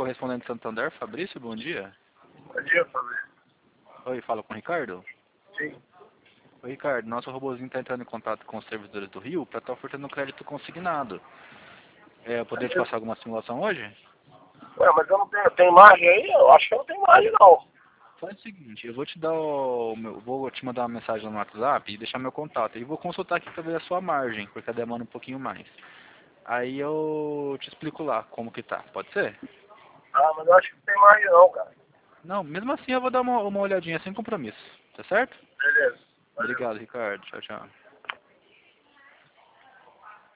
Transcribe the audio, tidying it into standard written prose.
correspondente Santander, Fabrício, bom dia. Bom dia, Fabrício. Oi, fala com o Ricardo? Sim. Oi, Ricardo, nosso robozinho está entrando em contato com os servidores do Rio para estar ofertando crédito consignado. Eu poderia te passar alguma simulação hoje? Ué, mas eu não tenho, tem imagem aí? Eu acho que eu não tenho imagem, não. Faz o seguinte, eu vou te dar vou te mandar uma mensagem no WhatsApp e deixar meu contato. E vou consultar aqui para ver a sua margem, porque demora um pouquinho mais. Aí eu te explico lá como que tá, pode ser? Ah, mas eu acho que não tem imagem, não, cara. Não, mesmo assim eu vou dar uma olhadinha sem compromisso, tá certo? Beleza. Valeu. Obrigado, Ricardo. Tchau, tchau.